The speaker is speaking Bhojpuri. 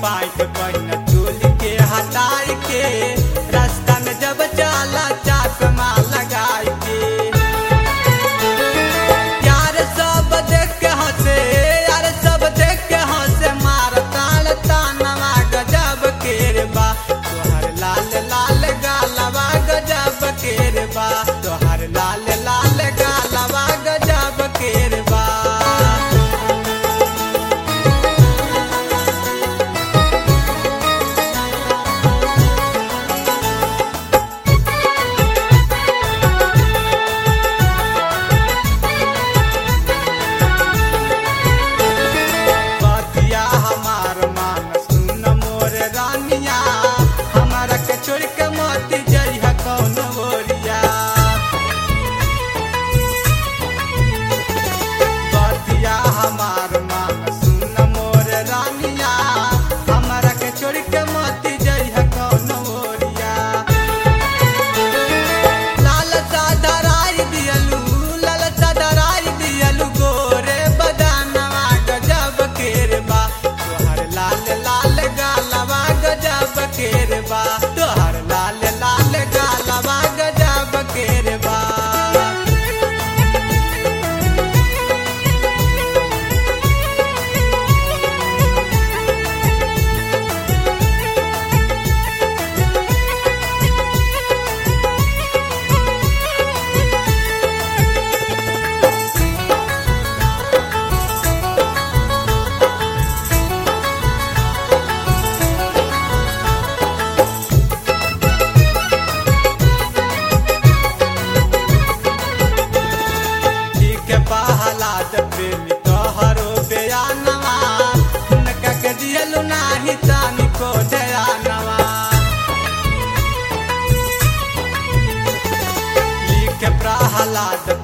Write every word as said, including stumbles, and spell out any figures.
बाइक पहिन चोल के हटाई के रास्ता में जब चला चश्मा लगाई के यार सब देख के हंसे यार सब देख के हंसे मार ताल तानवा गजब केर बा तोहर लाल लाल गालवा गजब केर बा तोहर लाल लाल गालवा गजब केर बा हमार मान सुन मोर रानिया हमरा के छोड़ के मत जइह कौन ओरिया लाल सादराई दियलू लाल सादराई दियलू गोरे बदानवा गजब केर बा तोहर लाल लाल गालवा गजब केर बा तोहर लाल लाल गालवा गजब केर बा पहलाद प्रेमी तोहरो बयानवा उनका के दियलु नाही तानी को दयानवा लिख प्रहलाद